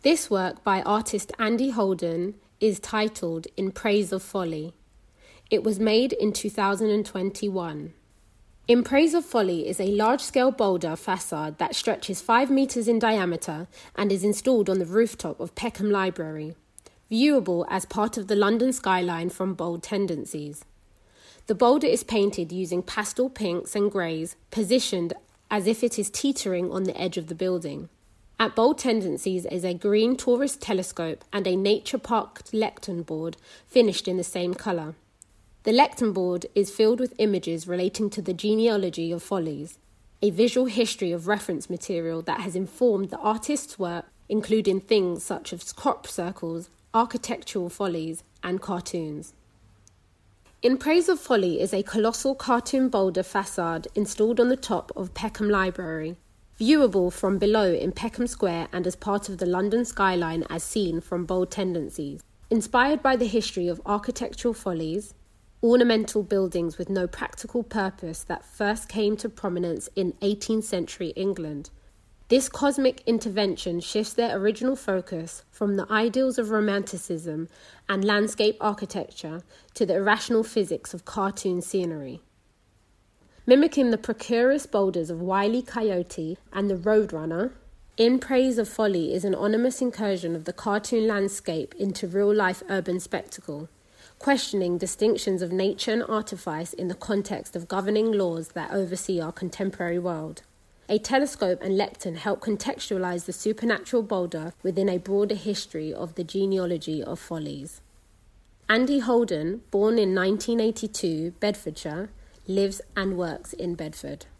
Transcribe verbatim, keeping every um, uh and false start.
This work by artist Andy Holden is titled In Praise of Folly. It was made in two thousand twenty-one. In Praise of Folly is a large-scale boulder facade that stretches five metres in diameter and is installed on the rooftop of Peckham Library, viewable as part of the London skyline from Bold Tendencies. The boulder is painted using pastel pinks and greys, positioned as if it is teetering on the edge of the building. At Bold Tendencies is a green tourist telescope and a nature park lectern board finished in the same colour. The lectern board is filled with images relating to the genealogy of follies, a visual history of reference material that has informed the artist's work, including things such as crop circles, architectural follies, and cartoons. In Praise of Folly is a colossal cartoon boulder facade installed on the top of Peckham Library, viewable from below in Peckham Square and as part of the London skyline as seen from Bold Tendencies. Inspired by the history of architectural follies, ornamental buildings with no practical purpose that first came to prominence in eighteenth century England, this cosmic intervention shifts their original focus from the ideals of romanticism and landscape architecture to the irrational physics of cartoon scenery. Mimicking the precarious boulders of Wile E. Coyote and the Roadrunner, In Praise of Folly is an ominous incursion of the cartoon landscape into real-life urban spectacle, questioning distinctions of nature and artifice in the context of governing laws that oversee our contemporary world. A telescope and lectern help contextualize the supernatural boulder within a broader history of the genealogy of follies. Andy Holden, born in nineteen eighty-two, Bedfordshire, lives and works in Bedford.